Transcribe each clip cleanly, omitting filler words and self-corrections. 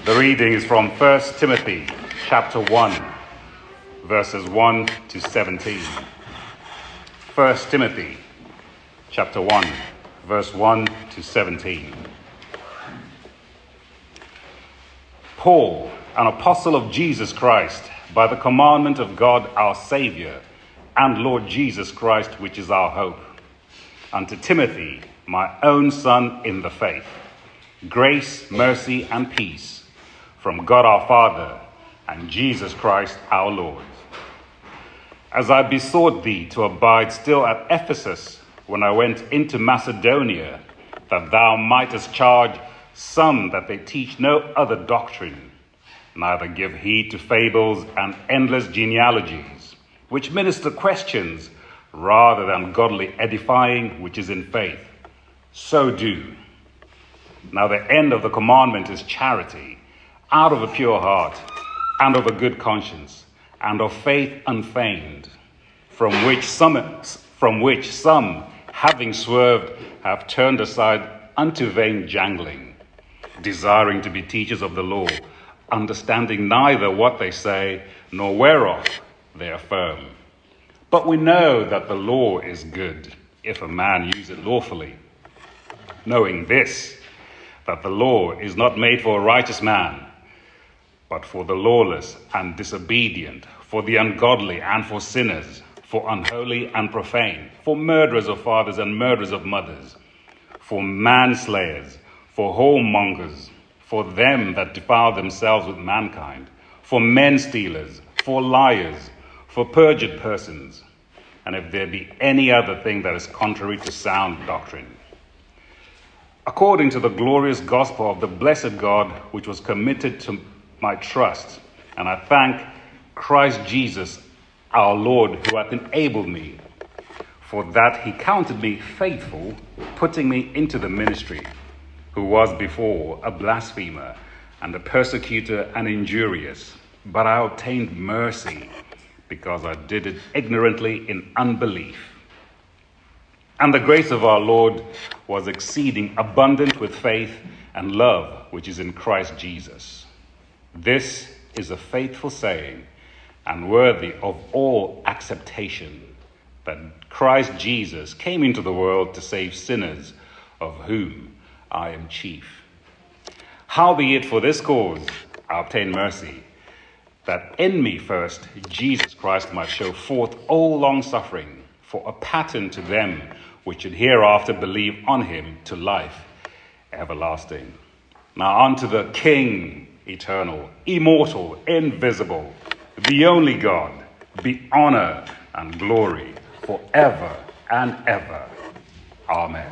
The reading is from 1 Timothy chapter 1, verses 1 to 17. 1 Timothy chapter 1, verse 1 to 17. Paul, an apostle of Jesus Christ, by the commandment of God our Saviour, and Lord Jesus Christ, which is our hope, unto Timothy, my own son in the faith, grace, mercy, and peace from God our Father and Jesus Christ our Lord. As I besought thee to abide still at Ephesus when I went into Macedonia, that thou mightest charge some that they teach no other doctrine, neither give heed to fables and endless genealogies, which minister questions rather than godly edifying, which is in faith. So do. Now the end of the commandment is charity, out of a pure heart, and of a good conscience, and of faith unfeigned, from which some, having swerved, have turned aside unto vain jangling, desiring to be teachers of the law, understanding neither what they say, nor whereof they affirm. But we know that the law is good, if a man use it lawfully, knowing this, that the law is not made for a righteous man, but for the lawless and disobedient, for the ungodly and for sinners, for unholy and profane, for murderers of fathers and murderers of mothers, for manslayers, for whoremongers, for them that defile themselves with mankind, for men stealers, for liars, for perjured persons, and if there be any other thing that is contrary to sound doctrine. According to the glorious gospel of the blessed God, which was committed to my trust, and I thank Christ Jesus our Lord, who hath enabled me, for that he counted me faithful, putting me into the ministry, who was before a blasphemer and a persecutor and injurious, but I obtained mercy, because I did it ignorantly in unbelief. And the grace of our Lord was exceeding abundant with faith and love, which is in Christ Jesus. This is a faithful saying, and worthy of all acceptation, that Christ Jesus came into the world to save sinners, of whom I am chief. Howbeit for this cause I obtain mercy, that in me first Jesus Christ might show forth all long-suffering, for a pattern to them which should hereafter believe on him to life everlasting. Now unto the King, eternal, immortal, invisible, the only God, be honor and glory forever and ever. Amen.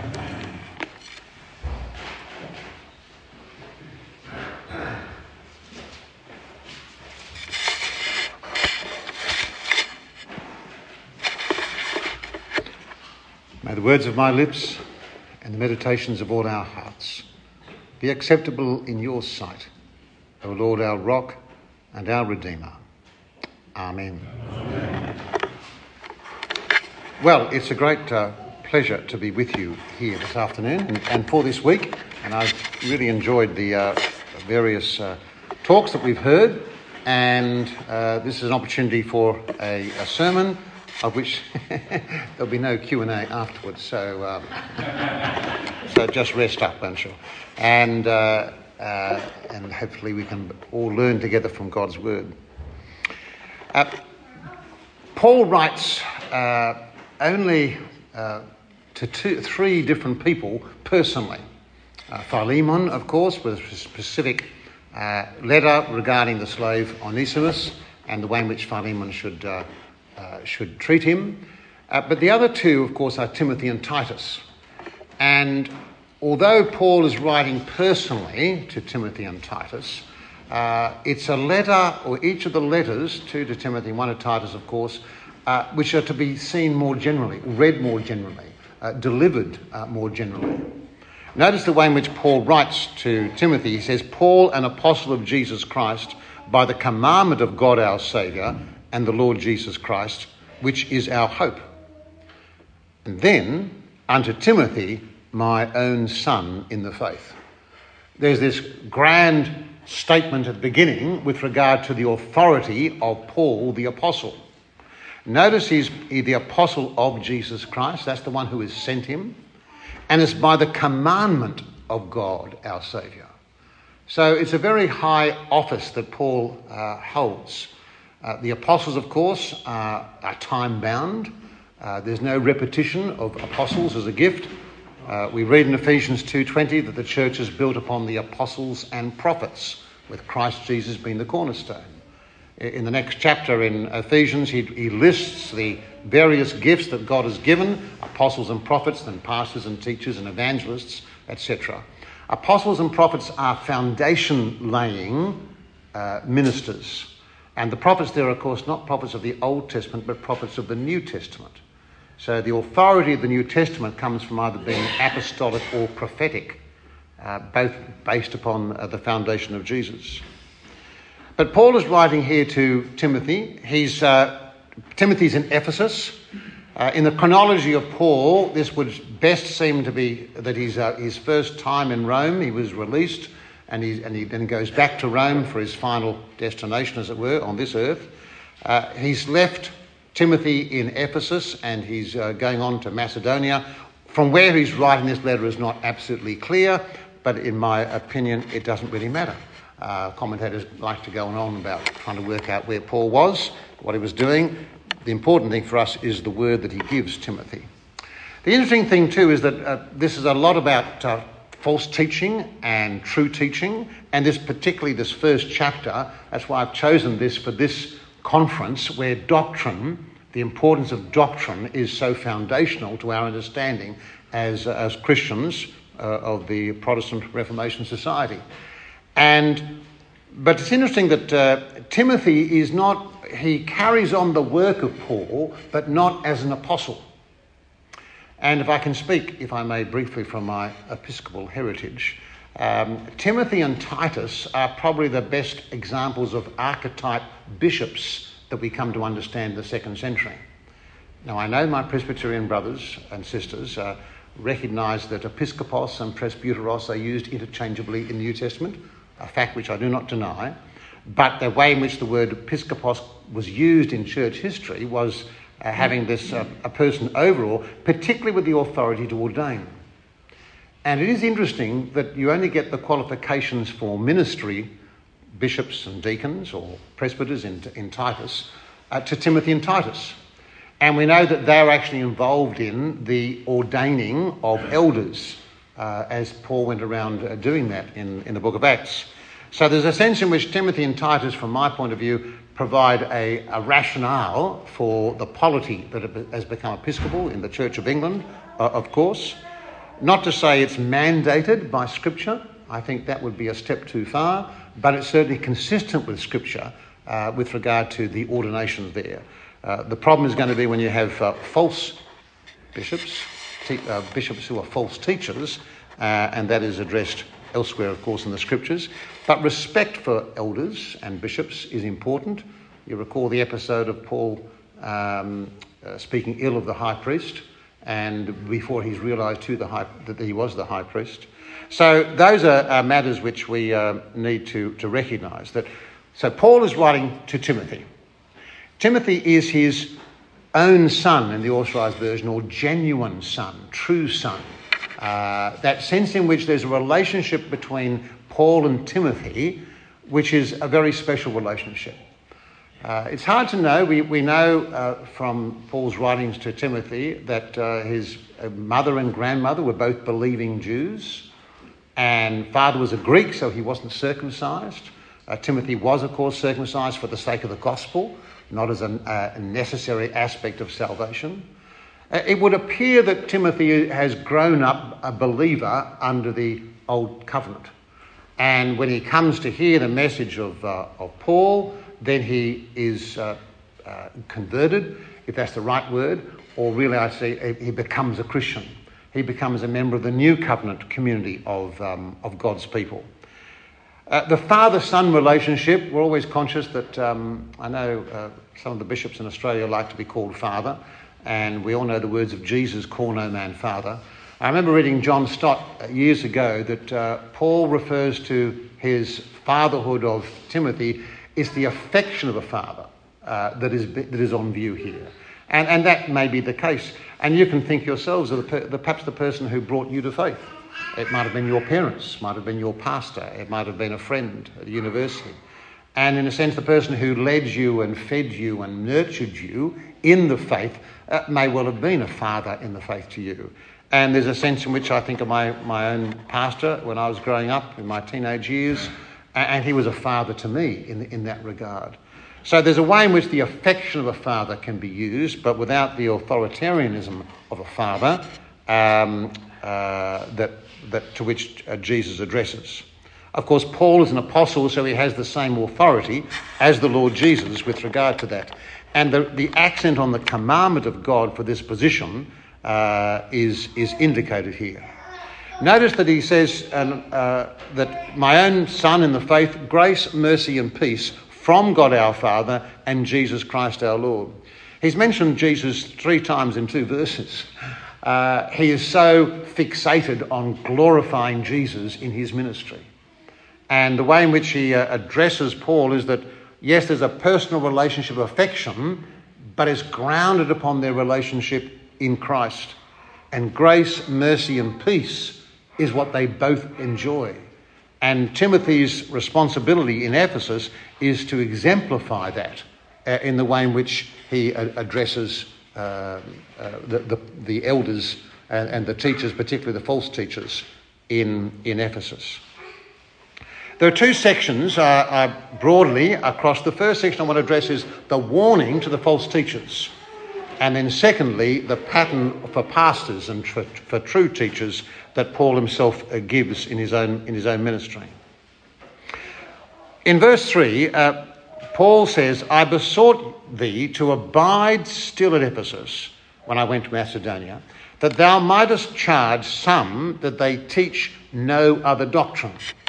May the words of my lips and the meditations of all our hearts be acceptable in your sight, O Lord, our rock and our Redeemer. Amen. Amen. Well, it's a great pleasure to be with you here this afternoon and for this week. And I've really enjoyed the various talks that we've heard. And this is an opportunity for a sermon, of which there'll be no Q&A afterwards. So just rest up, won't you? And hopefully we can all learn together from God's word. Paul writes only to three different people personally. Philemon, of course, with a specific letter regarding the slave Onesimus and the way in which Philemon should treat him. But the other two, of course, are Timothy and Titus. And although Paul is writing personally to Timothy and Titus, it's a letter, or each of the letters, two to Timothy, one to Titus, of course, which are to be seen more generally, read more generally, delivered more generally. Notice the way in which Paul writes to Timothy. He says, Paul, an apostle of Jesus Christ, by the commandment of God our Saviour and the Lord Jesus Christ, which is our hope. And then, unto Timothy, my own son in the faith. There's this grand statement at the beginning with regard to the authority of Paul the Apostle. Notice he's the apostle of Jesus Christ. That's the one who has sent him. And it's by the commandment of God, our Saviour. So it's a very high office that Paul holds. The apostles, of course, are time-bound. There's no repetition of apostles as a gift. We read in Ephesians 2:20 that the church is built upon the apostles and prophets, with Christ Jesus being the cornerstone. In the next chapter in Ephesians, he lists the various gifts that God has given, apostles and prophets, then pastors and teachers and evangelists, etc. Apostles and prophets are foundation-laying ministers. And the prophets there are, of course, not prophets of the Old Testament, but prophets of the New Testament. So the authority of the New Testament comes from either being apostolic or prophetic, both based upon the foundation of Jesus. But Paul is writing here to Timothy. Timothy's in Ephesus. In the chronology of Paul, this would best seem to be that his first time in Rome. He was released, and he then goes back to Rome for his final destination, as it were, on this earth. He's left Timothy in Ephesus, and he's going on to Macedonia. From where he's writing this letter is not absolutely clear, but in my opinion, it doesn't really matter. Commentators like to go on about trying to work out where Paul was, what he was doing. The important thing for us is the word that he gives Timothy. The interesting thing too is that this is a lot about false teaching and true teaching, and particularly this first chapter. That's why I've chosen this for this conference, where doctrine, the importance of doctrine, is so foundational to our understanding as Christians of the Protestant Reformation Society. But it's interesting that Timothy he carries on the work of Paul, but not as an apostle. And if I can speak, if I may, briefly from my episcopal heritage, Timothy and Titus are probably the best examples of archetype bishops that we come to understand in the 2nd century. Now, I know my Presbyterian brothers and sisters recognise that episkopos and presbyteros are used interchangeably in the New Testament, a fact which I do not deny, but the way in which the word episkopos was used in church history was having this a person overall, particularly with the authority to ordain. And it is interesting that you only get the qualifications for ministry, bishops and deacons or presbyters in Titus, to Timothy and Titus. And we know that they're actually involved in the ordaining of elders, as Paul went around doing that in the book of Acts. So there's a sense in which Timothy and Titus, from my point of view, provide a rationale for the polity that has become episcopal in the Church of England, of course. Not to say it's mandated by Scripture. I think that would be a step too far, but it's certainly consistent with Scripture with regard to the ordination there. The problem is going to be when you have false bishops, bishops who are false teachers, and that is addressed elsewhere, of course, in the Scriptures. But respect for elders and bishops is important. You recall the episode of Paul speaking ill of the high priest, and before he's realised that he was the high priest. So those are matters which we need to recognise. So Paul is writing to Timothy. Timothy is his own son in the Authorised Version, or genuine son, true son. That sense in which there's a relationship between Paul and Timothy, which is a very special relationship. It's hard to know. We know from Paul's writings to Timothy that his mother and grandmother were both believing Jews, and father was a Greek, so he wasn't circumcised. Timothy was, of course, circumcised for the sake of the gospel, not as a necessary aspect of salvation. It would appear that Timothy has grown up a believer under the Old Covenant. And when he comes to hear the message of Paul, then he is converted, if that's the right word, or really I'd say he becomes a Christian. He becomes a member of the New Covenant community of God's people. The father-son relationship, we're always conscious that I know some of the bishops in Australia like to be called father, and we all know the words of Jesus, call no man father. I remember reading John Stott years ago that Paul refers to his fatherhood of Timothy as the affection of a father that is on view here. And that may be the case. And you can think yourselves of perhaps the person who brought you to faith. It might have been your parents, might have been your pastor, it might have been a friend at university. And in a sense, the person who led you and fed you and nurtured you in the faith may well have been a father in the faith to you. And there's a sense in which I think of my own pastor when I was growing up in my teenage years, and he was a father to me in that regard. So there's a way in which the affection of a father can be used, but without the authoritarianism of a father that to which Jesus addresses. Of course, Paul is an apostle, so he has the same authority as the Lord Jesus with regard to that. And the accent on the commandment of God for this position is indicated here. Notice that he says that my own son in the faith, grace, mercy and peace from God our Father and Jesus Christ our Lord. He's mentioned Jesus 3 times in 2 verses. He is so fixated on glorifying Jesus in his ministry. And the way in which he addresses Paul is that, yes, there's a personal relationship of affection, but it's grounded upon their relationship in Christ. And grace, mercy and peace is what they both enjoy. And Timothy's responsibility in Ephesus is to exemplify that in the way in which he addresses the elders and the teachers, particularly the false teachers in Ephesus. There are 2 sections broadly across. The first section I want to address is the warning to the false teachers. And then secondly, the pattern for pastors and for true teachers that Paul himself gives in his own ministry. In verse 3, Paul says, I besought thee to abide still at Ephesus when I went to Macedonia, that thou mightest charge some that they teach no other doctrine.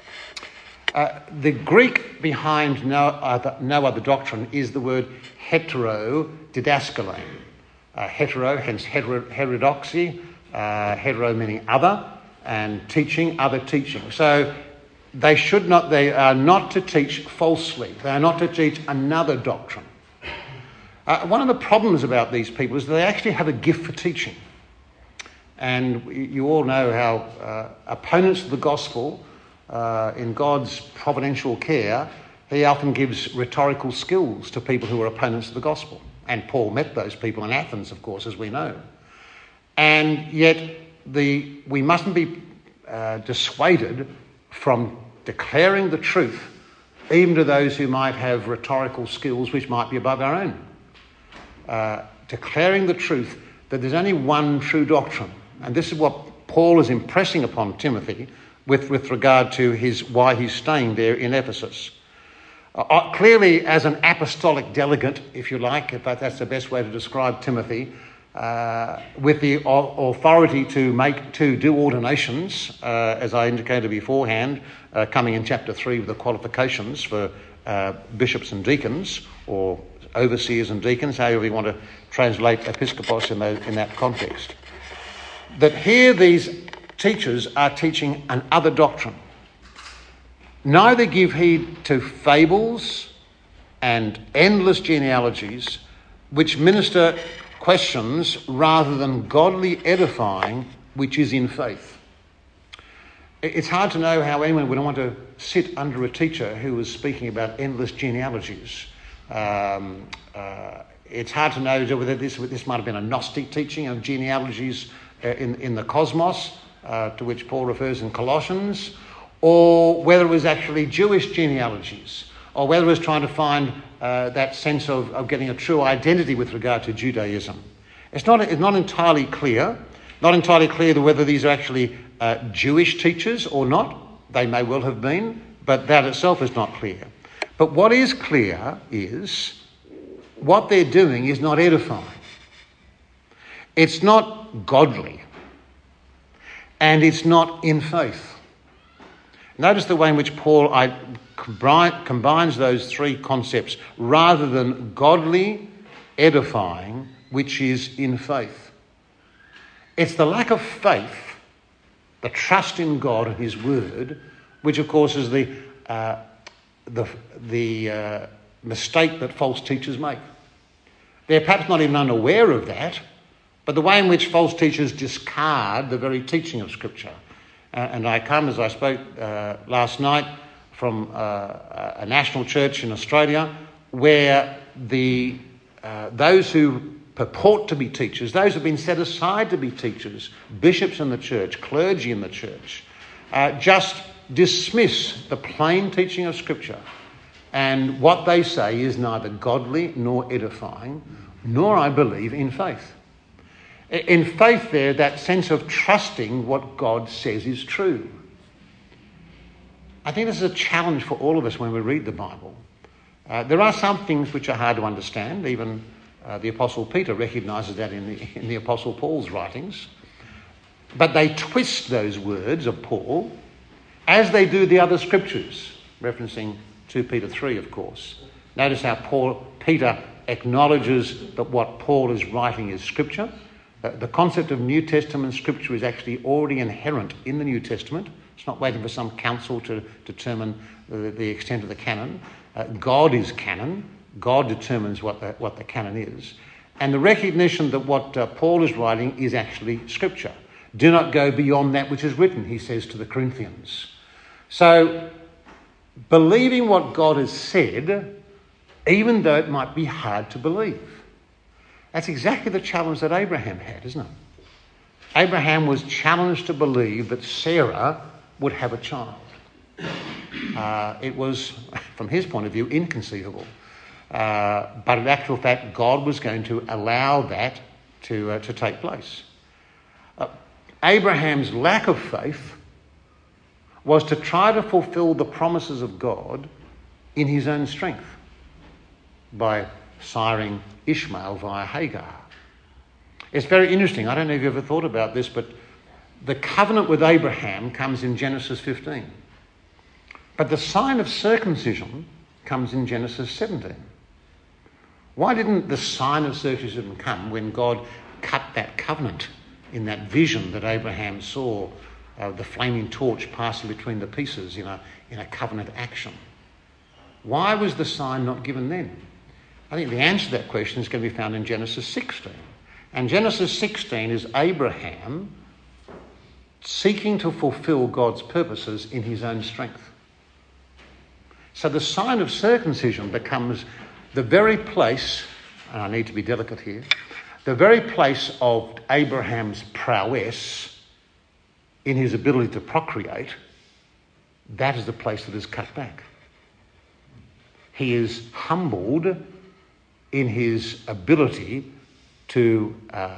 The Greek behind no other doctrine is the word heterodidaskale. Hetero, hence heterodoxy, hetero meaning other, and teaching, other teaching. So they are not to teach falsely. They are not to teach another doctrine. One of the problems about these people is that they actually have a gift for teaching. And you all know how opponents of the gospel, in God's providential care, he often gives rhetorical skills to people who are opponents of the gospel. And Paul met those people in Athens, of course, as we know. And yet we mustn't be dissuaded from declaring the truth, even to those who might have rhetorical skills which might be above our own. Declaring the truth that there's only one true doctrine. And this is what Paul is impressing upon Timothy with regard to why he's staying there in Ephesus. Clearly, as an apostolic delegate, if you like, if that's the best way to describe Timothy, with the authority to do ordinations, as I indicated beforehand, coming in chapter 3 with the qualifications for bishops and deacons, or overseers and deacons, however you want to translate episkopos in that context. That here these teachers are teaching an other doctrine. Neither give heed to fables and endless genealogies which minister questions rather than godly edifying which is in faith. It's hard to know how anyone would want to sit under a teacher who was speaking about endless genealogies. It's hard to know whether this might have been a Gnostic teaching of genealogies in the cosmos, to which Paul refers in Colossians, or whether it was actually Jewish genealogies, or whether it was trying to find that sense of getting a true identity with regard to Judaism. It's not entirely clear. Not entirely clear whether these are actually Jewish teachers or not. They may well have been, but that itself is not clear. But what is clear is what they're doing is not edifying. It's not godly. And it's not in faith. Notice the way in which Paul combines those 3 concepts rather than godly, edifying, which is in faith. It's the lack of faith the trust in God and his word, which of course is the mistake that false teachers make. They're perhaps not even unaware of that, but the way in which false teachers discard the very teaching of Scripture. And I come, as I spoke last night, from a national church in Australia where those who purport to be teachers, those who have been set aside to be teachers, bishops in the church, clergy in the church, just dismiss the plain teaching of Scripture. And what they say is neither godly nor edifying, nor, I believe, in faith. In faith there, that sense of trusting what God says is true. I think this is a challenge for all of us when we read the Bible. There are some things which are hard to understand. Even the Apostle Peter recognises that in the Apostle Paul's writings. But they twist those words of Paul as they do the other scriptures, referencing 2 Peter 3, of course. Notice how Peter acknowledges that what Paul is writing is Scripture. The concept of New Testament Scripture is actually already inherent in the New Testament. It's not waiting for some council to determine the extent of the canon. God is canon. God determines what the canon is. And the recognition that what Paul is writing is actually Scripture. Do not go beyond that which is written, he says to the Corinthians. So, believing what God has said, even though it might be hard to believe. That's exactly the challenge that Abraham had, isn't it? Abraham was challenged to believe that Sarah would have a child. It was, from his point of view, inconceivable. But in actual fact, God was going to allow that to take place. Abraham's lack of faith was to try to fulfill the promises of God in his own strength by siring Ishmael via Hagar. It's very interesting. I don't know if you've ever thought about this, but the covenant with Abraham comes in Genesis 15. But the sign of circumcision comes in Genesis 17. Why didn't the sign of circumcision come when God cut that covenant in that vision that Abraham saw, the flaming torch passing between the pieces in a covenant action? Why was the sign not given then? I think the answer to that question is going to be found in Genesis 16. And Genesis 16 is Abraham seeking to fulfill God's purposes in his own strength. So the sign of circumcision becomes the very place, and I need to be delicate here, the very place of Abraham's prowess in his ability to procreate. That is the place that is cut back. He is humbled in his ability to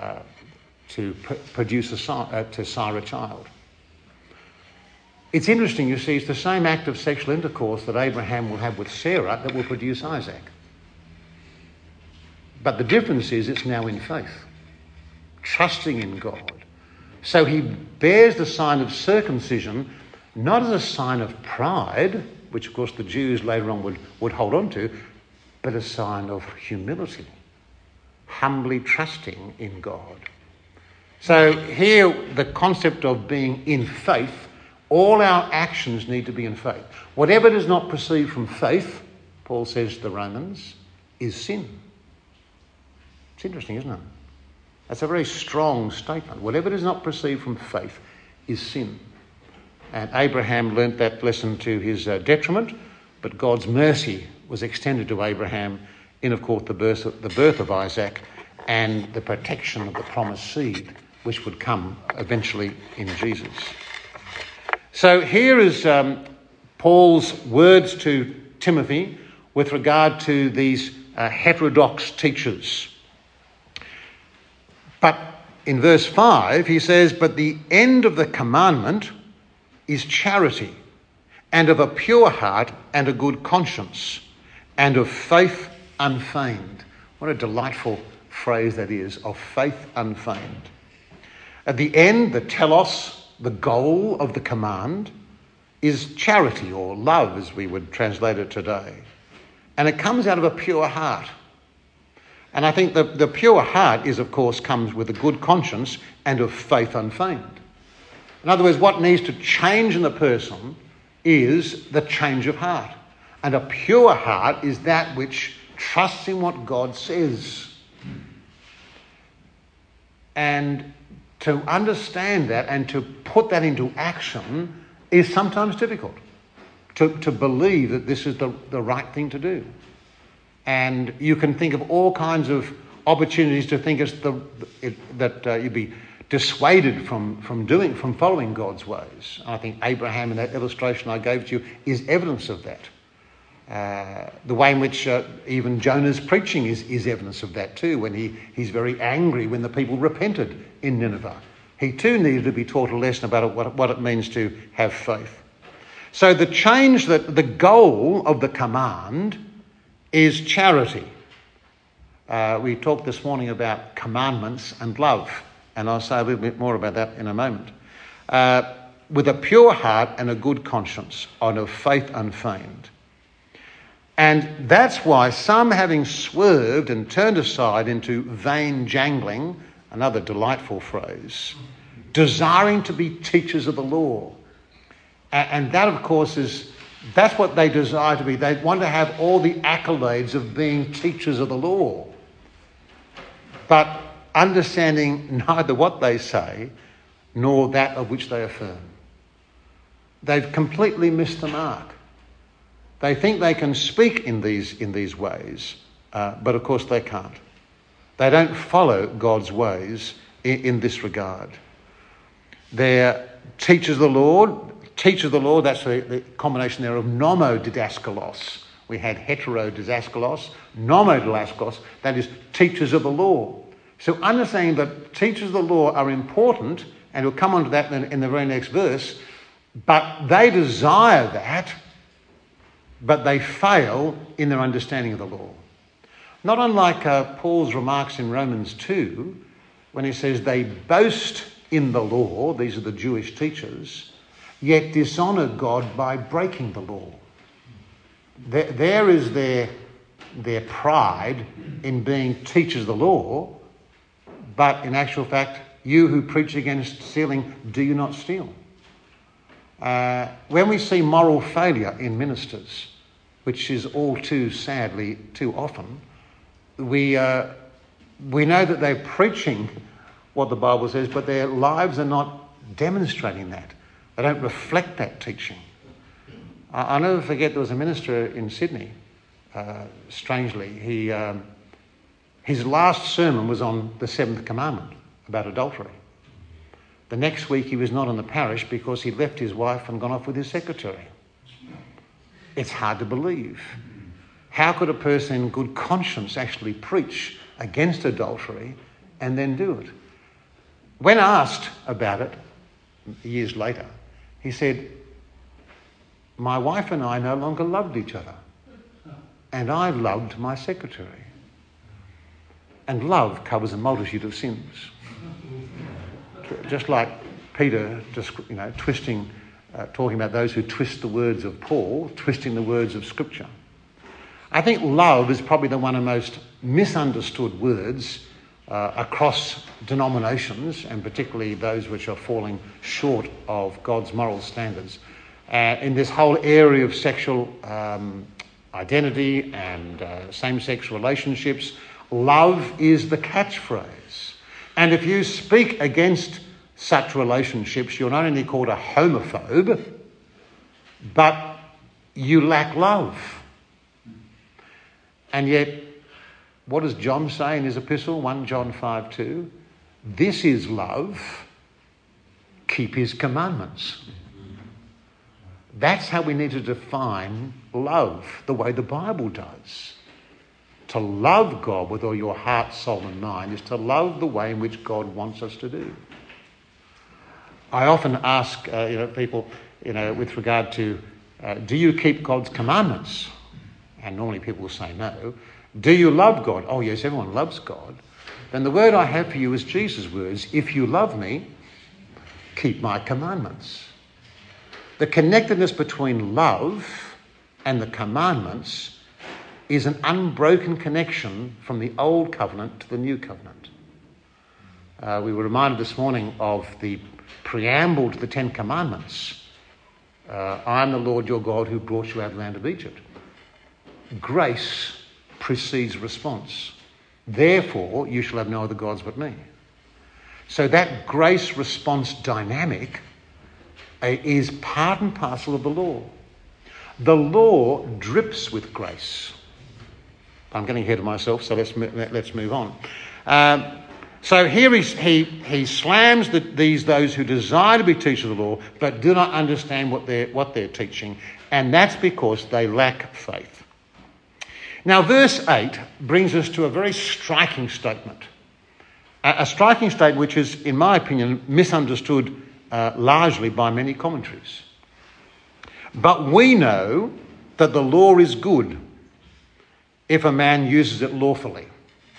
sire a child. It's interesting, you see, it's the same act of sexual intercourse that Abraham will have with Sarah that will produce Isaac. But the difference is it's now in faith, trusting in God. So he bears the sign of circumcision not as a sign of pride, which of course the Jews later on would hold on to, but a sign of humility, humbly trusting in God. So here the concept of being in faith, all our actions need to be in faith. Whatever does not proceed from faith, Paul says to the Romans, is sin. It's interesting, isn't it? That's a very strong statement. Whatever does not proceed from faith is sin. And Abraham learnt that lesson to his detriment, but God's mercy was extended to Abraham in, of course, the birth of Isaac and the protection of the promised seed, which would come eventually in Jesus. So here is Paul's words to Timothy with regard to these heterodox teachers. But in verse 5 he says, "But the end of the commandment is charity, and of a pure heart and a good conscience, and of faith unfeigned." What a delightful phrase that is, of faith unfeigned. At the end, the telos, the goal of the command, is charity, or love as we would translate it today. And it comes out of a pure heart. And I think the pure heart is, of course, comes with a good conscience and of faith unfeigned. In other words, what needs to change in the person is the change of heart. And a pure heart is that which trusts in what God says. And to understand that and to put that into action is sometimes difficult. To believe that this is the right thing to do. And you can think of all kinds of opportunities to think that you'd be dissuaded from following God's ways. I think Abraham, in that illustration I gave to you, is evidence of that. The way in which even Jonah's preaching is evidence of that too, when he's very angry when the people repented in Nineveh. He too needed to be taught a lesson about what it means to have faith. So the goal of the command is charity. We talked this morning about commandments and love, and I'll say a little bit more about that in a moment. With a pure heart and a good conscience, and of faith unfeigned. And that's why some, having swerved and turned aside into vain jangling, another delightful phrase, desiring to be teachers of the law. And that, of course, that's what they desire to be. They want to have all the accolades of being teachers of the law, but understanding neither what they say nor that of which they affirm. They've completely missed the mark. They think they can speak in these ways, but of course they can't. They don't follow God's ways in this regard. They're teachers of the Lord. Teachers of the law, that's the combination there of nomodidaskalos. We had heterodidaskalos, nomodidaskalos, that is teachers of the law. So understanding that teachers of the law are important, and we'll come on to that in the very next verse, but they desire that, but they fail in their understanding of the law. Not unlike Paul's remarks in Romans 2, when he says they boast in the law, these are the Jewish teachers, yet dishonour God by breaking the law. There is their pride in being teachers of the law, but in actual fact, you who preach against stealing, do you not steal? When we see moral failure in ministers, which is all too sadly too often, we know that they're preaching what the Bible says, but their lives are not demonstrating that. They don't reflect that teaching. I'll never forget there was a minister in Sydney, strangely. His last sermon was on the seventh commandment about adultery. The next week he was not in the parish because he left his wife and gone off with his secretary. It's hard to believe. How could a person in good conscience actually preach against adultery and then do it? When asked about it years later, he said, "My wife and I no longer loved each other, and I loved my secretary." And love covers a multitude of sins. Just like Peter, twisting, talking about those who twist the words of Paul, twisting the words of Scripture. I think love is probably one of the most misunderstood words across denominations, and particularly those which are falling short of God's moral standards. In this whole area of sexual identity and same-sex relationships, love is the catchphrase. And if you speak against such relationships, you're not only called a homophobe, but you lack love. And yet, what does John say in his epistle, 1 John 5:2? This is love, keep his commandments. That's how we need to define love, the way the Bible does. To love God with all your heart, soul and mind is to love the way in which God wants us to do. I often ask people, with regard to, do you keep God's commandments? And normally people will say no. Do you love God? Oh yes, everyone loves God. Then the word I have for you is Jesus' words. If you love me, keep my commandments. The connectedness between love and the commandments is an unbroken connection from the old covenant to the new covenant. We were reminded this morning of the preamble to the Ten Commandments. I am the Lord your God who brought you out of the land of Egypt. Grace precedes response. Therefore, you shall have no other gods but me. So that grace response dynamic is part and parcel of the law. The law drips with grace. I'm getting ahead of myself, so let's move on. So here he slams those who desire to be teachers of the law but do not understand what they're teaching, and that's because they lack faith. Now, verse 8 brings us to a very striking statement. A striking statement which is, in my opinion, misunderstood largely by many commentaries. But we know that the law is good if a man uses it lawfully.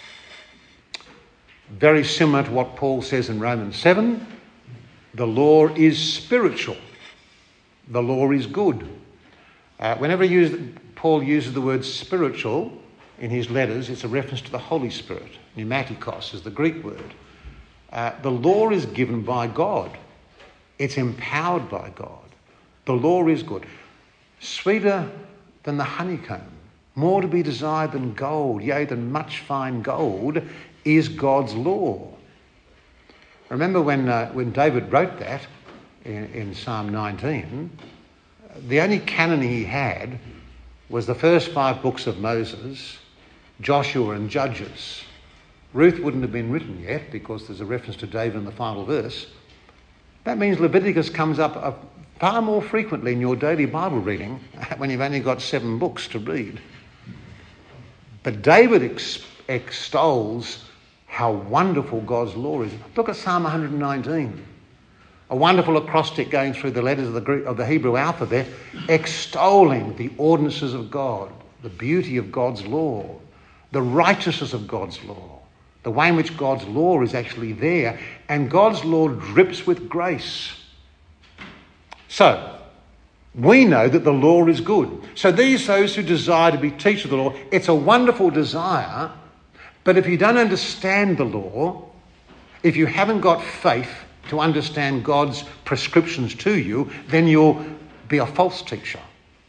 Very similar to what Paul says in Romans 7, the law is spiritual. The law is good. Whenever Paul uses the word spiritual in his letters, it's a reference to the Holy Spirit. Pneumatikos is the Greek word. The law is given by God. It's empowered by God. The law is good. Sweeter than the honeycomb, more to be desired than gold, yea, than much fine gold, is God's law. Remember when David wrote that in Psalm 19, the only canon he had was the first 5 books of Moses, Joshua and Judges. Ruth wouldn't have been written yet because there's a reference to David in the final verse. That means Leviticus comes up far more frequently in your daily Bible reading when you've only got 7 books to read. But David extols how wonderful God's law is. Look at Psalm 119. A wonderful acrostic going through the letters of the Hebrew alphabet, extolling the ordinances of God, the beauty of God's law, the righteousness of God's law, the way in which God's law is actually there, and God's law drips with grace. So, we know that the law is good. So those who desire to be teachers of the law, it's a wonderful desire, but if you don't understand the law, if you haven't got faith to understand God's prescriptions to you, then you'll be a false teacher.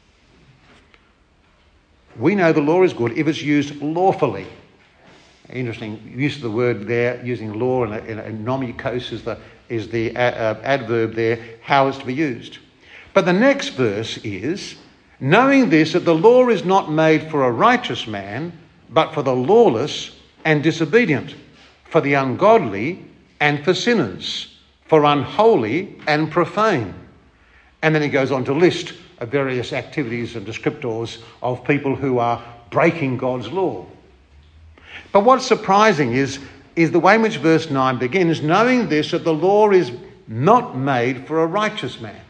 We know the law is good if it's used lawfully. Interesting use of the word there, using law and nomikos is the adverb there, how it's to be used. But the next verse is, knowing this, that the law is not made for a righteous man, but for the lawless and disobedient, for the ungodly and for sinners, for unholy and profane. And then he goes on to list various activities and descriptors of people who are breaking God's law. But what's surprising is the way in which verse 9 begins, knowing this, that the law is not made for a righteous man.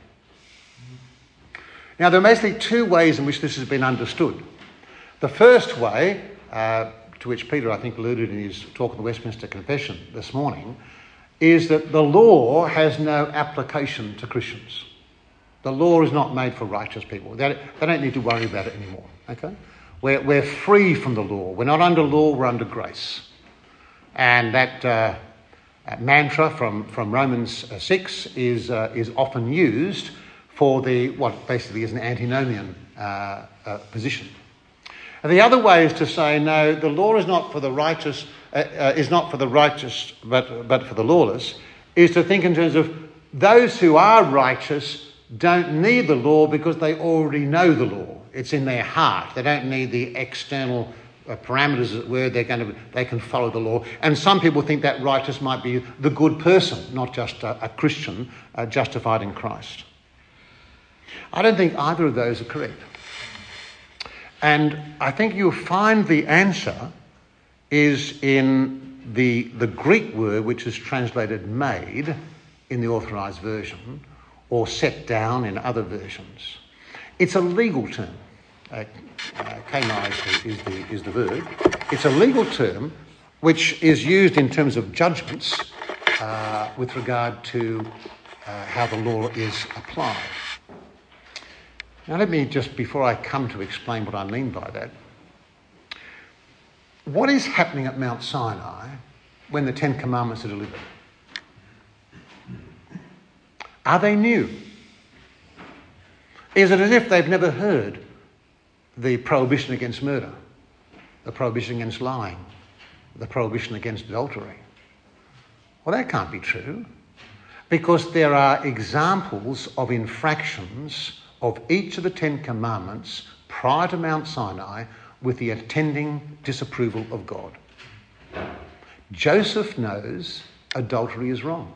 Now, there are basically 2 ways in which this has been understood. The first way, to which Peter, I think, alluded in his talk at the Westminster Confession this morning, is that the law has no application to Christians. The law is not made for righteous people. They don't need to worry about it anymore. Okay? We're free from the law. We're not under law, we're under grace. And that mantra from Romans 6 is often used for what basically is an antinomian position. And the other way is to say, no, the law is not for the righteous, but for the lawless, is to think in terms of those who are righteous don't need the law because they already know the law. It's in their heart. They don't need the external parameters, as it were. They can follow the law. And some people think that righteous might be the good person, not just a Christian justified in Christ. I don't think either of those are correct. And I think you'll find the answer is in the Greek word which is translated made in the Authorised Version or set down in other versions. It's a legal term. Kamai is the verb. It's a legal term which is used in terms of judgments with regard to how the law is applied. Now let me just, before I come to explain what I mean by that, what is happening at Mount Sinai when the Ten Commandments are delivered? Are they new? Is it as if they've never heard the prohibition against murder, the prohibition against lying, the prohibition against adultery? Well, that can't be true, because there are examples of infractions of each of the Ten Commandments prior to Mount Sinai with the attending disapproval of God. Joseph knows adultery is wrong.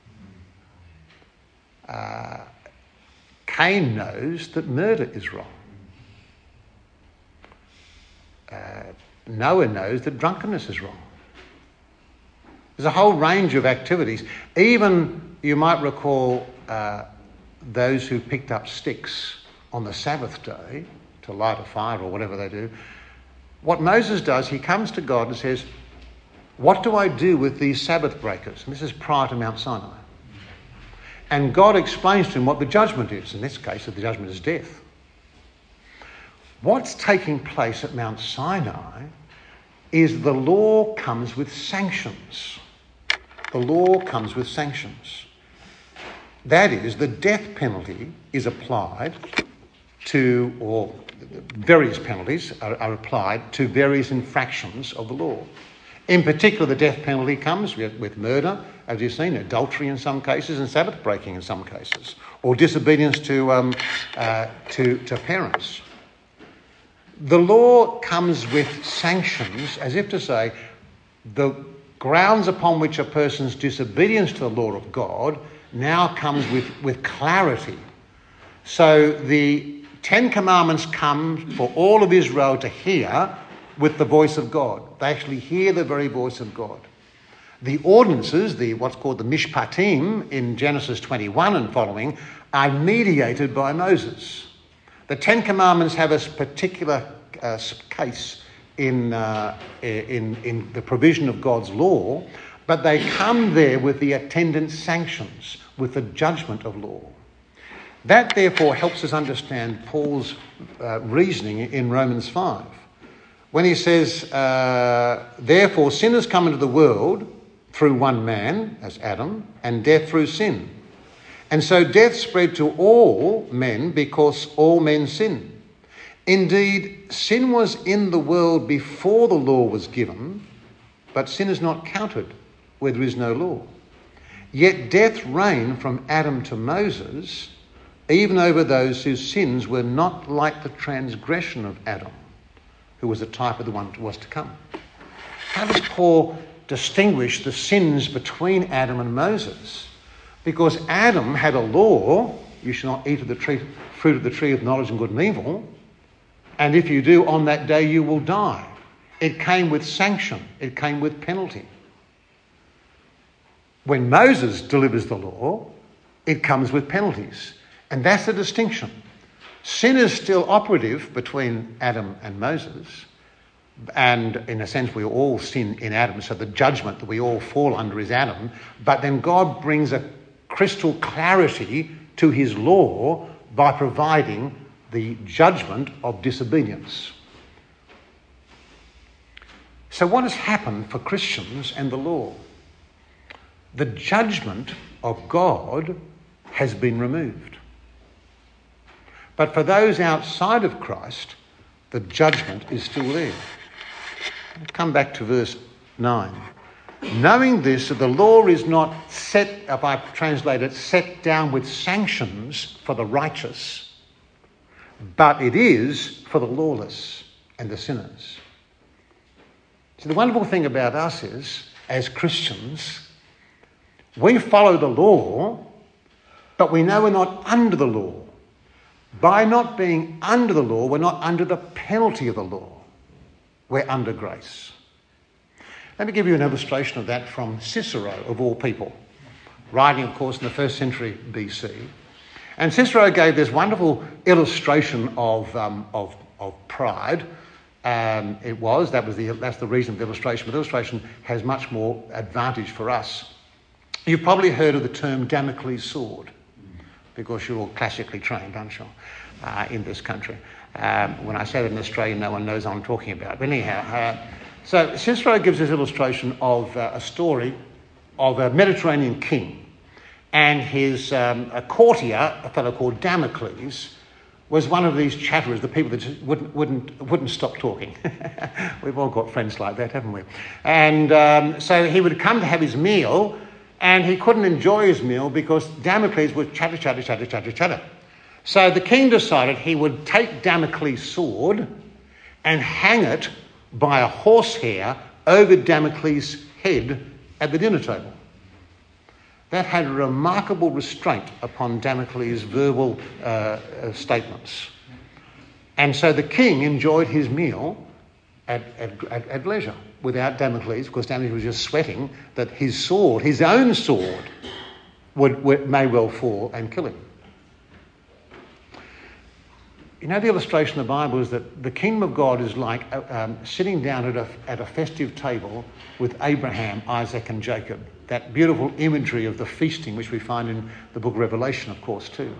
Cain knows that murder is wrong. Noah knows that drunkenness is wrong. There's a whole range of activities. Even, you might recall, those who picked up sticks on the Sabbath day to light a fire or whatever they do. What Moses does, he comes to God and says, what do I do with these Sabbath breakers? And this is prior to Mount Sinai. And God explains to him what the judgment is. In this case, the judgment is death. What's taking place at Mount Sinai is the law comes with sanctions. The law comes with sanctions. That is, the death penalty is applied to, or various penalties are applied to various infractions of the law. In particular, the death penalty comes with murder, as you've seen, adultery in some cases, and Sabbath breaking in some cases, or disobedience to parents. The law comes with sanctions, as if to say, the grounds upon which a person's disobedience to the law of God now comes with clarity. So the Ten Commandments come for all of Israel to hear with the voice of God. They actually hear the very voice of God. The ordinances, what's called the Mishpatim in Genesis 21 and following, are mediated by Moses. The Ten Commandments have a particular case in the provision of God's law, but they come there with the attendant sanctions, with the judgment of law. That therefore helps us understand Paul's reasoning in Romans 5. When he says, therefore sin has come into the world through one man, as Adam, and death through sin. And so death spread to all men because all men sinned. Indeed, sin was in the world before the law was given, but sin is not counted where there is no law. Yet death reigned from Adam to Moses, even over those whose sins were not like the transgression of Adam, who was a type of the one who was to come. How does Paul distinguish the sins between Adam and Moses? Because Adam had a law, you shall not eat of the fruit of the tree of knowledge and good and evil, and if you do, on that day you will die. It came with sanction. It came with penalty. When Moses delivers the law, it comes with penalties. And that's the distinction. Sin is still operative between Adam and Moses. And in a sense, we all sin in Adam, so the judgment that we all fall under is Adam. But then God brings a crystal clarity to his law by providing the judgment of disobedience. So what has happened for Christians and the law? The judgment of God has been removed. But for those outside of Christ, the judgment is still there. I'll come back to verse 9. Knowing this, that the law is not set, if I translate it, set down with sanctions for the righteous, but it is for the lawless and the sinners. So the wonderful thing about us is, as Christians, we follow the law, but we know we're not under the law. By not being under the law, we're not under the penalty of the law. We're under grace. Let me give you an illustration of that from Cicero, of all people, writing, of course, in the 1st century BC. And Cicero gave this wonderful illustration of pride. That's the reason for the illustration. But the illustration has much more advantage for us. You've probably heard of the term Damocles sword, because you're all classically trained, aren't you, in this country. When I say that in Australia, no one knows what I'm talking about. But anyhow, So Cicero gives this illustration of a story of a Mediterranean king, and his a courtier, a fellow called Damocles, was one of these chatterers, the people that just wouldn't stop talking. We've all got friends like that, haven't we? And so he would come to have his meal, and he couldn't enjoy his meal because Damocles would chatter. So the king decided he would take Damocles' sword and hang it by a horsehair over Damocles' head at the dinner table. That had a remarkable restraint upon Damocles' verbal statements. And so the king enjoyed his meal at leisure without Damocles, because Damocles was just sweating that his sword, his own sword, may well fall and kill him. You know, the illustration of the Bible is that the kingdom of God is like sitting down at a festive table with Abraham, Isaac and Jacob. That beautiful imagery of the feasting which we find in the book of Revelation, of course, too.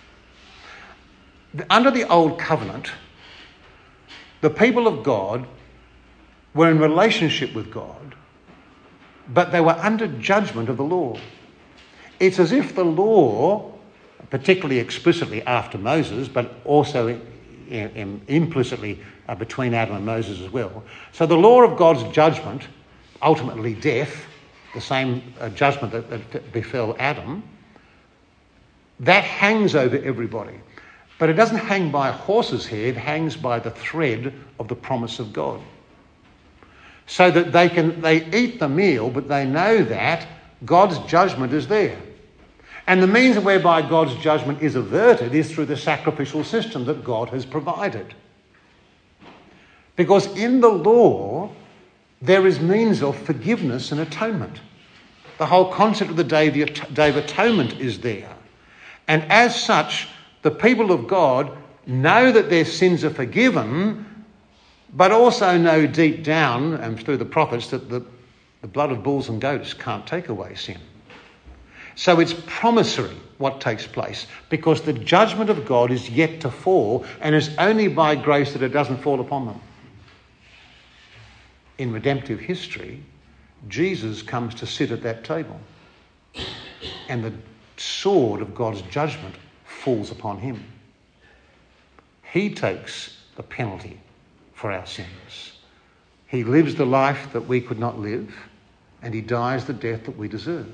Under the Old Covenant, the people of God were in relationship with God, but they were under judgment of the law. It's as if the law, particularly explicitly after Moses, but also implicitly between Adam and Moses as well. So the law of God's judgment, ultimately death, the same judgment that befell Adam, that hangs over everybody. But it doesn't hang by a horse's hair, it hangs by the thread of the promise of God. So that they eat the meal, but they know that God's judgment is there. And the means whereby God's judgment is averted is through the sacrificial system that God has provided. Because in the law, there is means of forgiveness and atonement. The whole concept of the Day of Atonement is there. And as such, the people of God know that their sins are forgiven, but also know deep down, and through the prophets, that the blood of bulls and goats can't take away sin. So it's promissory what takes place, because the judgment of God is yet to fall, and it's only by grace that it doesn't fall upon them. In redemptive history, Jesus comes to sit at that table, and the sword of God's judgment falls upon him. He takes the penalty for our sins. He lives the life that we could not live, and he dies the death that we deserve.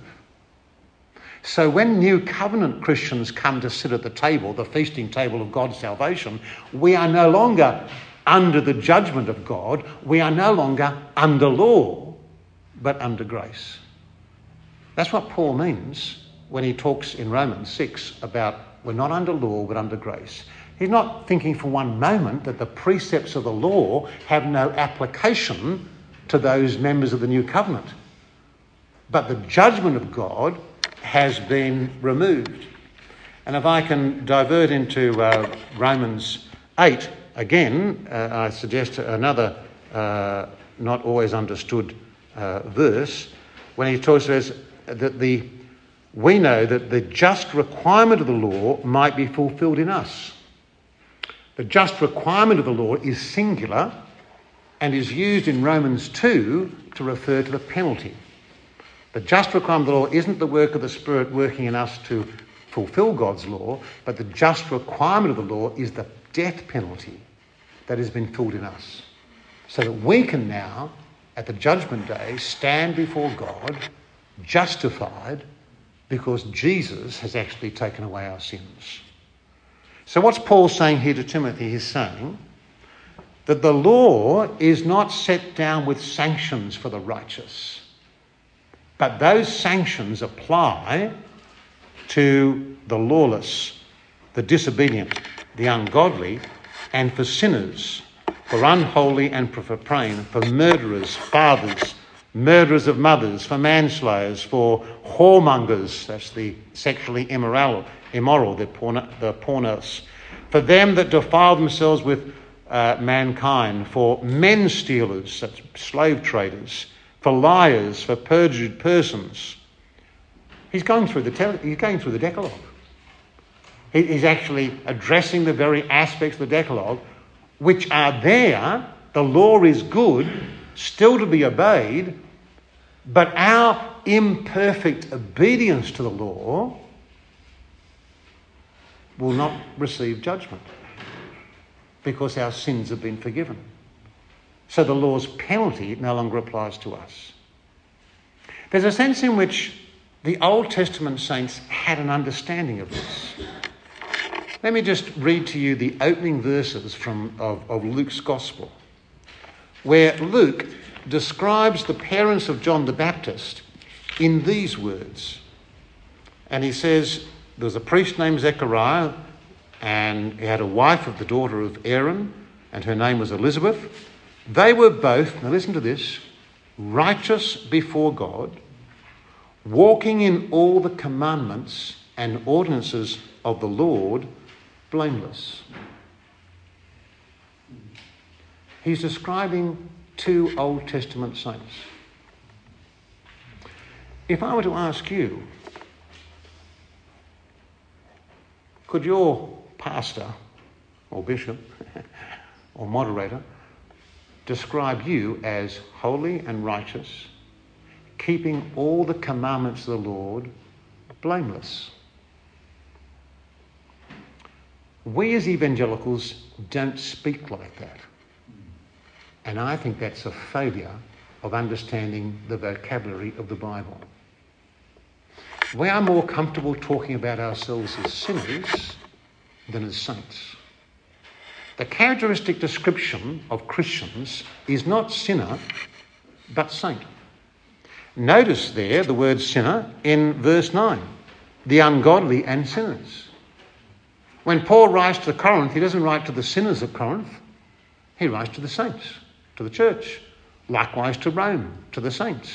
So when new covenant Christians come to sit at the table, the feasting table of God's salvation, we are no longer under the judgment of God. We are no longer under law, but under grace. That's what Paul means when he talks in Romans 6 about we're not under law, but under grace. He's not thinking for one moment that the precepts of the law have no application to those members of the new covenant. But the judgment of God has been removed. And if I can divert into Romans 8 again, I suggest another not always understood verse when he talks about that we know that the just requirement of the law might be fulfilled in us. The just requirement of the law is singular and is used in Romans 2 to refer to the penalty. The just requirement of the law isn't the work of the Spirit working in us to fulfill God's law, but the just requirement of the law is the death penalty that has been filled in us. So that we can now, at the judgment day, stand before God justified because Jesus has actually taken away our sins. So what's Paul saying here to Timothy? He's saying that the law is not set down with sanctions for the righteous, but those sanctions apply to the lawless, the disobedient, the ungodly, and for sinners, for unholy and for profane, for murderers, fathers, murderers of mothers, for manslayers, for whoremongers, that's the sexually immoral, the pornos, for them that defile themselves with mankind, for men stealers, that's slave traders, for liars, for perjured persons. He's going through the Decalogue. He's actually addressing the very aspects of the Decalogue which are there. The law is good, still to be obeyed, but our imperfect obedience to the law will not receive judgment because our sins have been forgiven. So the law's penalty no longer applies to us. There's a sense in which the Old Testament saints had an understanding of this. Let me just read to you the opening verses of Luke's Gospel, where Luke describes the parents of John the Baptist in these words. And he says, there was a priest named Zechariah, and he had a wife of the daughter of Aaron, and her name was Elizabeth. They were both, now listen to this, righteous before God, walking in all the commandments and ordinances of the Lord, blameless. He's describing two Old Testament saints. If I were to ask you, could your pastor or bishop or moderator describe you as holy and righteous, keeping all the commandments of the Lord, blameless? We as evangelicals don't speak like that. And I think that's a failure of understanding the vocabulary of the Bible. We are more comfortable talking about ourselves as sinners than as saints. The characteristic description of Christians is not sinner, but saint. Notice there the word sinner in verse 9, the ungodly and sinners. When Paul writes to Corinth, he doesn't write to the sinners of Corinth. He writes to the saints, to the church. Likewise to Rome, to the saints.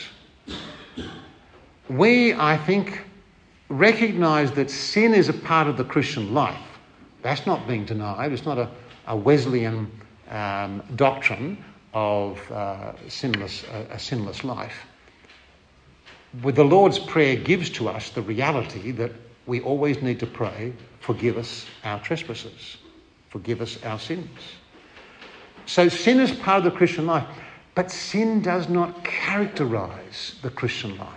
We, I think, recognise that sin is a part of the Christian life. That's not being denied. It's not a Wesleyan doctrine of a sinless life. With the Lord's Prayer gives to us the reality that we always need to pray, forgive us our trespasses, forgive us our sins. So sin is part of the Christian life, but sin does not characterise the Christian life.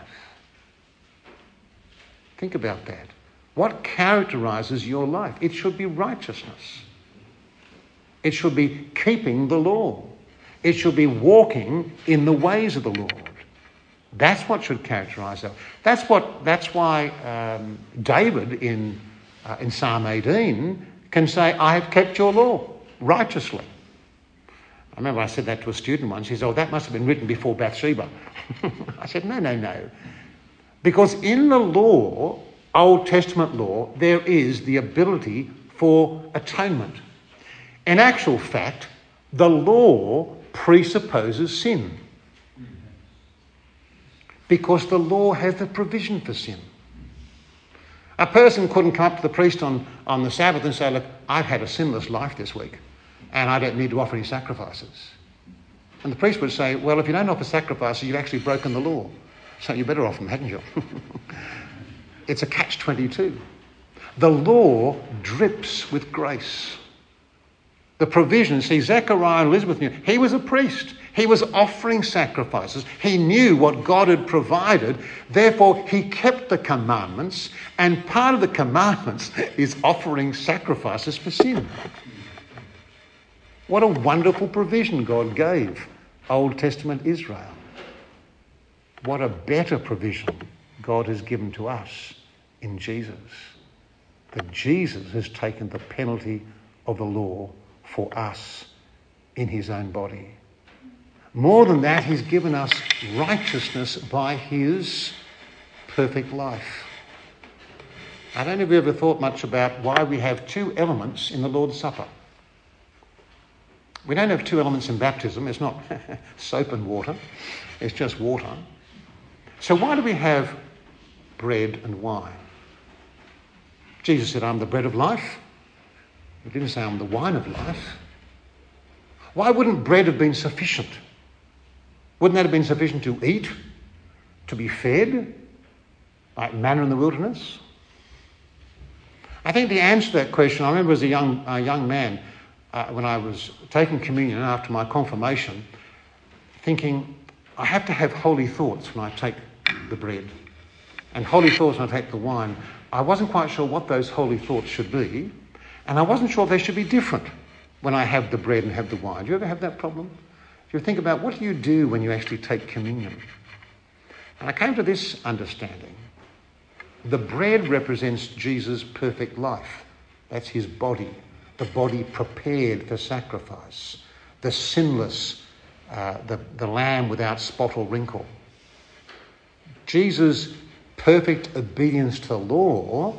Think about that. What characterises your life? It should be righteousness. It should be keeping the law. It should be walking in the ways of the Lord. That's what should characterise us. That's why David in Psalm 18 can say, I have kept your law righteously. I remember I said that to a student once. He said, oh, that must have been written before Bathsheba. I said, no. Because in the law, Old Testament law, there is the ability for atonement. In actual fact, the law presupposes sin. Because the law has the provision for sin. A person couldn't come up to the priest on the Sabbath and say, look, I've had a sinless life this week and I don't need to offer any sacrifices. And the priest would say, well, if you don't offer sacrifices, you've actually broken the law. So you better offer them, hadn't you? It's a catch-22. The law drips with grace. The provision, see, Zechariah and Elizabeth knew. He was a priest. He was offering sacrifices. He knew what God had provided. Therefore, he kept the commandments. And part of the commandments is offering sacrifices for sin. What a wonderful provision God gave Old Testament Israel. What a better provision God has given to us in Jesus. That Jesus has taken the penalty of the law for us in his own body. More than that, he's given us righteousness by his perfect life. I don't know if you ever thought much about why we have two elements in the Lord's Supper. We don't have two elements in baptism. It's not soap and water. It's just water. So why do we have bread and wine? Jesus said, I'm the bread of life. He didn't say I'm the wine of life. Why wouldn't bread have been sufficient? Wouldn't that have been sufficient to eat, to be fed, like manna in the wilderness? I think the answer to that question, I remember as a young man, when I was taking communion after my confirmation, thinking, I have to have holy thoughts when I take the bread and holy thoughts when I take the wine. I wasn't quite sure what those holy thoughts should be, and I wasn't sure if they should be different when I have the bread and have the wine. Do you ever have that problem? Do you think about what do you do when you actually take communion? And I came to this understanding. The bread represents Jesus' perfect life. That's his body, the body prepared for sacrifice, the sinless, the lamb without spot or wrinkle. Jesus' perfect obedience to the law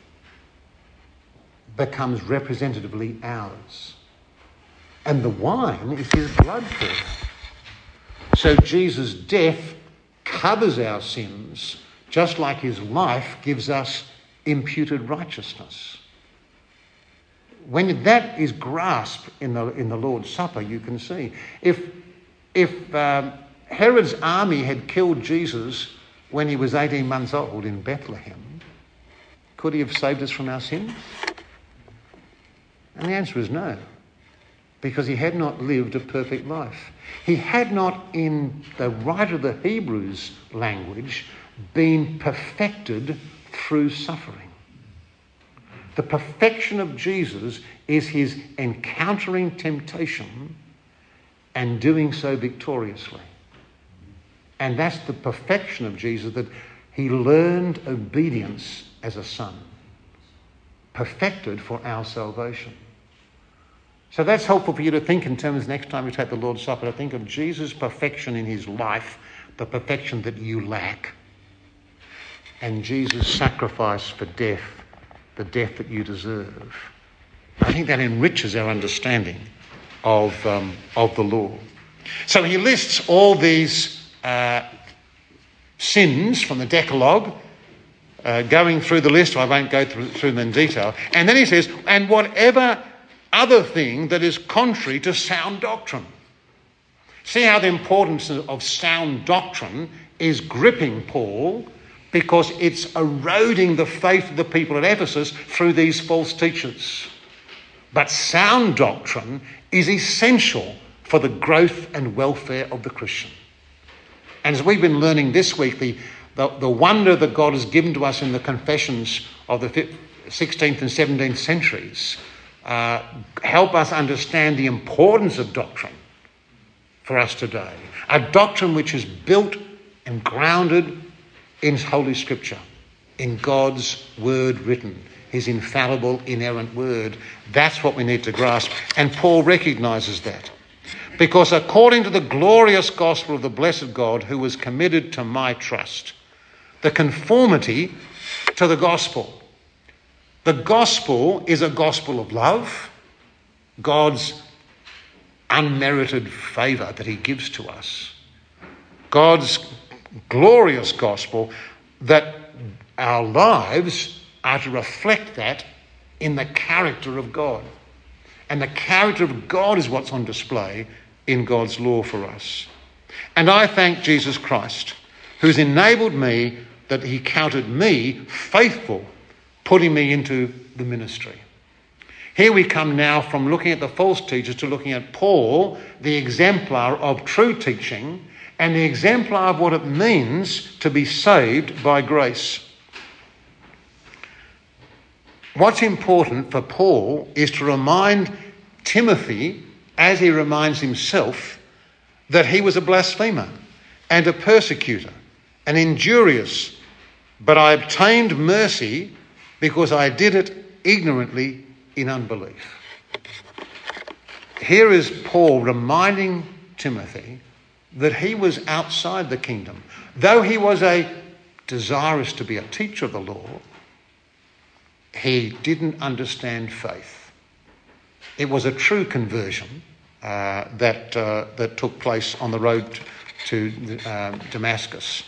becomes representatively ours. And the wine is his blood poured out. So Jesus' death covers our sins, just like his life gives us imputed righteousness. When that is grasped in the Lord's Supper, you can see. If Herod's army had killed Jesus when he was 18 months old in Bethlehem, could he have saved us from our sins? And the answer is no, because he had not lived a perfect life. He had not, in the writer of the Hebrews language, been perfected through suffering. The perfection of Jesus is his encountering temptation and doing so victoriously. And that's the perfection of Jesus, that he learned obedience as a son, perfected for our salvation. So that's helpful for you to think in terms, next time you take the Lord's Supper, to think of Jesus' perfection in his life, the perfection that you lack, and Jesus' sacrifice for death, the death that you deserve. I think that enriches our understanding of the law. So he lists all these sins from the Decalogue, going through the list. I won't go through them in detail. And then he says, and whatever other thing that is contrary to sound doctrine. See how the importance of sound doctrine is gripping Paul, because it's eroding the faith of the people at Ephesus through these false teachers. But sound doctrine is essential for the growth and welfare of the Christian. And as we've been learning this week, the wonder that God has given to us in the confessions of the 16th and 17th centuries help us understand the importance of doctrine for us today. A doctrine which is built and grounded in Holy Scripture, in God's word written, his infallible, inerrant word. That's what we need to grasp. And Paul recognises that. Because according to the glorious gospel of the blessed God who was committed to my trust, the conformity to the gospel. The gospel is a gospel of love, God's unmerited favour that he gives to us. God's glorious gospel, that our lives are to reflect that in the character of God. And the character of God is what's on display in God's law for us. And I thank Jesus Christ, who's enabled me, that he counted me faithful, putting me into the ministry. Here we come now from looking at the false teachers to looking at Paul, the exemplar of true teaching, and the exemplar of what it means to be saved by grace. What's important for Paul is to remind Timothy, as he reminds himself, that he was a blasphemer and a persecutor, an injurious, but I obtained mercy because I did it ignorantly in unbelief. Here is Paul reminding Timothy that he was outside the kingdom. Though he was desirous to be a teacher of the law, he didn't understand faith. It was a true conversion that took place on the road to Damascus.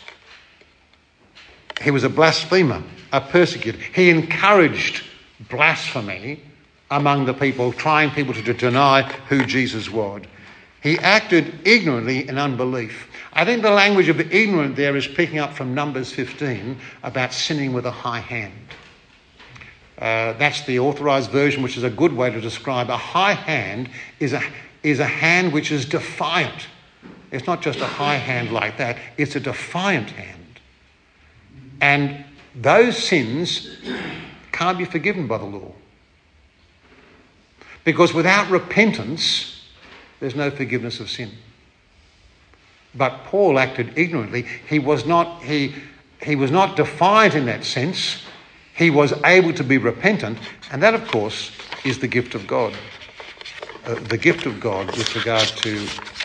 He was a blasphemer, a persecutor. He encouraged blasphemy among the people, trying people to deny who Jesus was. He acted ignorantly in unbelief. I think the language of the ignorant there is picking up from Numbers 15 about sinning with a high hand. That's the authorised version, which is a good way to describe. A high hand is a hand which is defiant, It's not just a high hand like that. It's a defiant hand. And those sins can't be forgiven by the law. Because without repentance, there's no forgiveness of sin. But Paul acted ignorantly. He was not defiant in that sense. He was able to be repentant. And that, of course, is the gift of God. The gift of God with regard to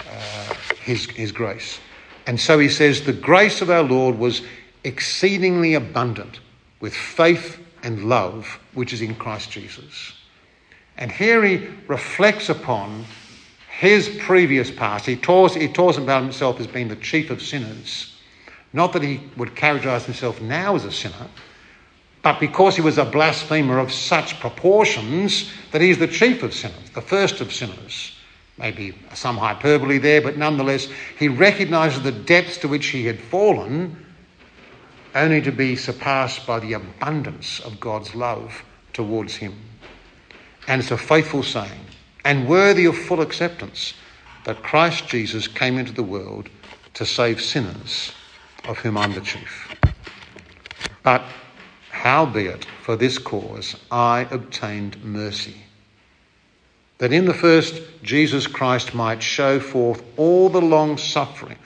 his grace. And so he says, the grace of our Lord was exceedingly abundant with faith and love, which is in Christ Jesus. And here he reflects upon his previous past. He talks about himself as being the chief of sinners. Not that he would characterise himself now as a sinner, but because he was a blasphemer of such proportions that he's the chief of sinners, the first of sinners. Maybe some hyperbole there, but nonetheless, he recognises the depths to which he had fallen, only to be surpassed by the abundance of God's love towards him. And it's a faithful saying, and worthy of full acceptance, that Christ Jesus came into the world to save sinners, of whom I'm the chief. But howbeit, for this cause I obtained mercy, that in the first Jesus Christ might show forth all long suffering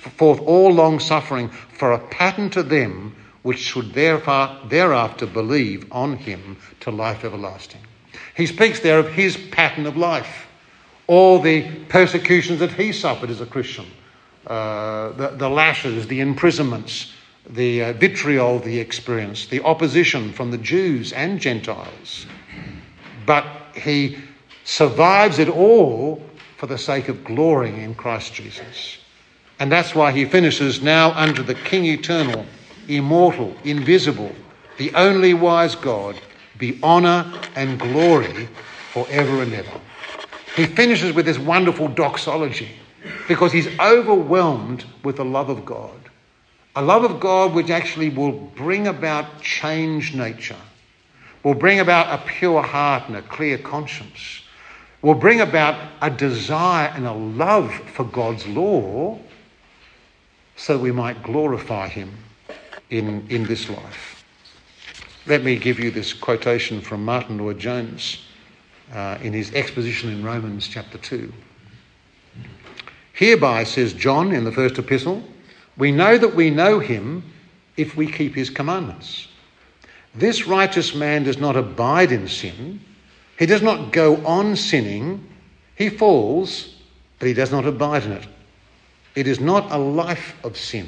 for a pattern to them which should thereafter believe on him to life everlasting. He speaks there of his pattern of life, all the persecutions that he suffered as a Christian, the lashes, the imprisonments, the vitriol he experienced, the opposition from the Jews and Gentiles. But he survives it all for the sake of glorying in Christ Jesus. And that's why he finishes, now unto the King eternal, immortal, invisible, the only wise God, be honour and glory forever and ever. He finishes with this wonderful doxology because he's overwhelmed with the love of God. A love of God which actually will bring about changed nature, will bring about a pure heart and a clear conscience, will bring about a desire and a love for God's law so that we might glorify him in this life. Let me give you this quotation from Martin Lloyd-Jones in his exposition in Romans chapter 2. Hereby, says John in the first epistle, we know that we know him if we keep his commandments. This righteous man does not abide in sin. He does not go on sinning. He falls, but he does not abide in it. It is not a life of sin.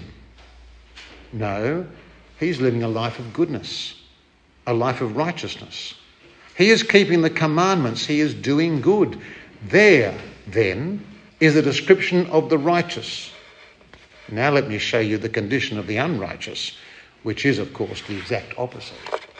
No, he's living a life of goodness, a life of righteousness. He is keeping the commandments. He is doing good. There, then, is a description of the righteous. Now let me show you the condition of the unrighteous, which is, of course, the exact opposite.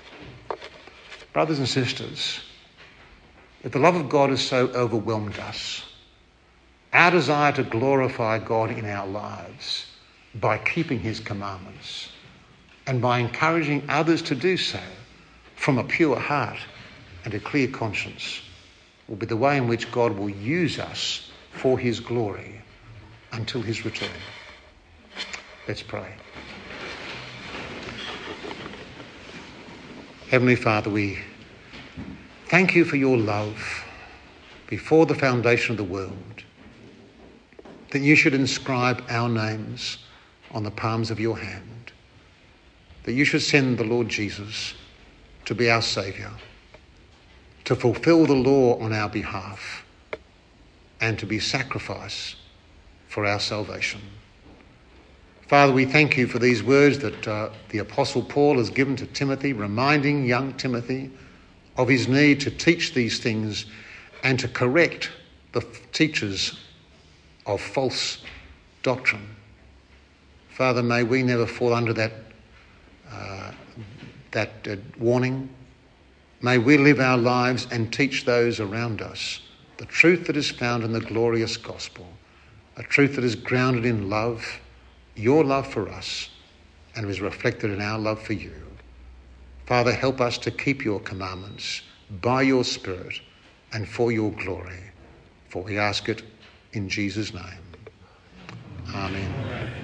Brothers and sisters, if the love of God has so overwhelmed us, our desire to glorify God in our lives by keeping his commandments and by encouraging others to do so from a pure heart and a clear conscience will be the way in which God will use us for his glory until his return. Let's pray. Heavenly Father, we thank you for your love before the foundation of the world, that you should inscribe our names on the palms of your hand, that you should send the Lord Jesus to be our Saviour, to fulfil the law on our behalf, and to be sacrifice for our salvation. Father, we thank you for these words that the Apostle Paul has given to Timothy, reminding young Timothy of his need to teach these things and to correct the teachers of false doctrine. Father, may we never fall under that warning. May we live our lives and teach those around us the truth that is found in the glorious gospel, a truth that is grounded in love, your love for us, and is reflected in our love for you. Father, help us to keep your commandments by your Spirit and for your glory. For we ask it in Jesus' name. Amen.